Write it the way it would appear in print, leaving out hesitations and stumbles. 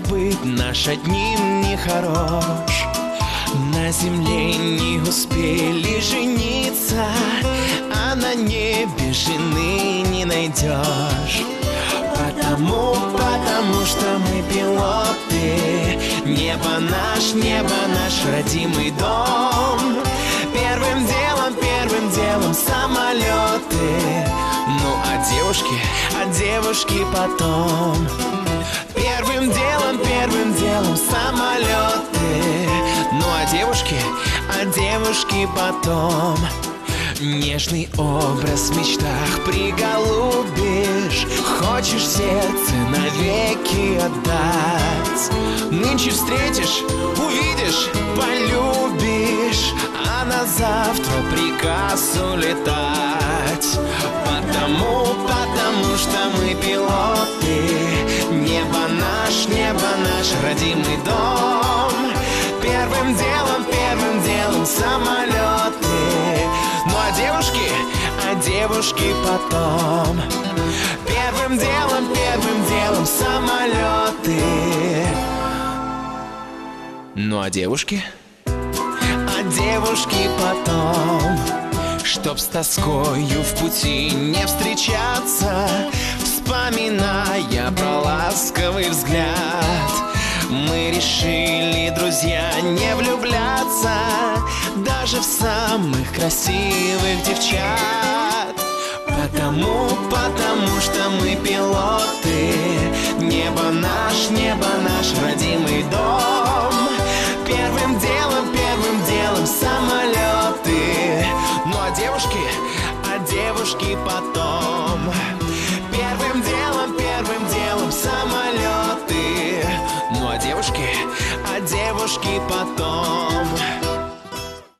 быт наш одним не хорош. На земле не успели жениться, а на небе жены не найдешь. Потому что мы пилоты. Небо наш родимый дом. Первым делом самолеты. Ну а девушки потом. Первым делом самолеты. Ну а девушки потом. Нежный образ в мечтах приголубишь. Хочешь сердце навеки отдать. Нынче встретишь, увидишь, полюбишь, а на завтра приказ улетать. Потому что мы пилоты. Небо наш родимый дом. Первым делом самолеты. Ну а девушки потом. Первым делом самолеты. Ну а девушки потом. Чтоб с тоскою в пути не встречаться, вспоминая про ласковый взгляд, мы решили, друзья, не влюбляться даже в самых красивых девчат. Потому что мы пилоты. Небо наш родимый дом. Первым делом самолеты. Ну а девушки потом. Первым делом самолеты. Ну а девушки потом.